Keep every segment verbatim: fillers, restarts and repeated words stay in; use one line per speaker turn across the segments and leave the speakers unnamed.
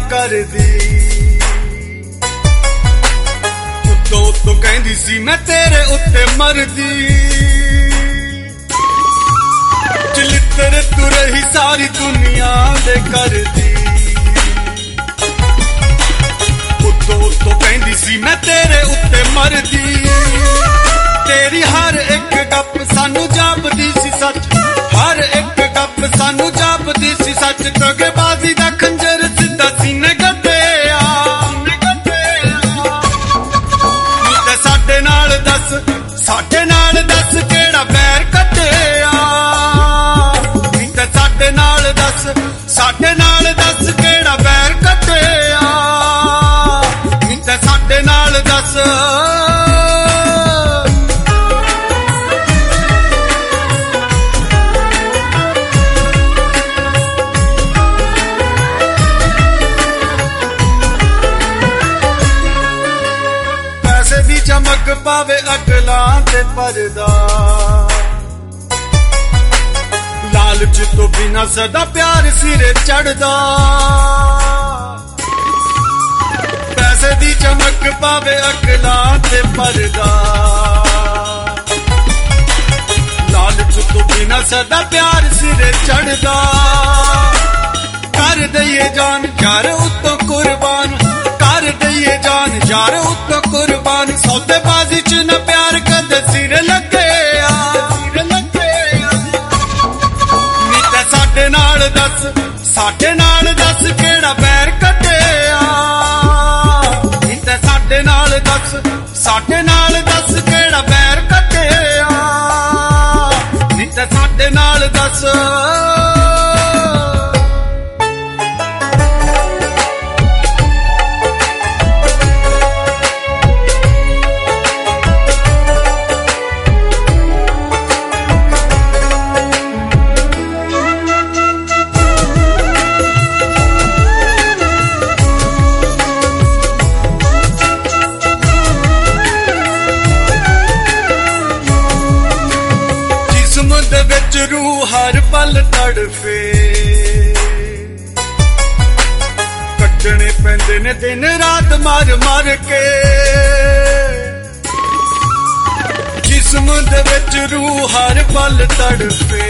करदी उत्तों उत्तों कहंदी सी मैं तेरे उत्ते मरदी चलित्र तू रही सारी दुनिया दे करदी उत्तों उत्तों कहंदी सी मैं तेरे उत्ते मरदी तेरी हर एक गप सानू जापदी सी सच हर एक गप सानू जापदी सी सच दगेबाजी दा खंजर सिद्धा सीने गड्ढिया नी ते साडे नाल दस साडे नाल दस केड़ा बैर कट्टिया नी ते साडे नाल दस साडे नाल दस केड़ा बैर कट्टिया नी ते साडे नाल दस चमक पावे अगला ते परदा लालच तो बिना सदा प्यार सिरे चढ़दा पैसे दी चमक पावे अगला ते परदा लालच तो बिना सदा प्यार सिरे चढ़दा कर दईए जान यार उत्तों कुर्बान कर दईए जान यार उत्तों कुर्बान सौदेबाजी च न प्यार कदे सिर लगे नी ते साडे नाल दस साडे नाल दस केड़ा बैर कट्टिया नी ते साडे नाल दस साडे नाल दस केड़ा बैर कट्टिया नी ते साडे नाल दस रूह हर पल तड़फे कटने पैंदे ने दिन रात मार मार के जिस्म दे विच रूह हर पल तड़फे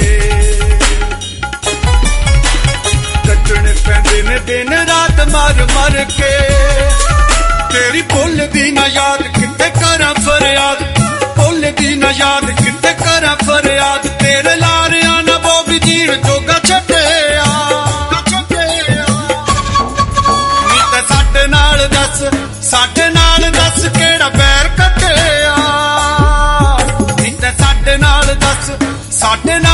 कटने पैंदे ने दिन रात मार मार के तेरी भुल दी ना याद किते करा फरियाद भुल दी ना याद किते करा फरियाद तेरे लारिया ना वो भी जीण जोगा छड्डिया नी ते साडे नाल दस साडे नाल दस केड़ा बैर कट्टिया नी ते साडे नाल दस साडे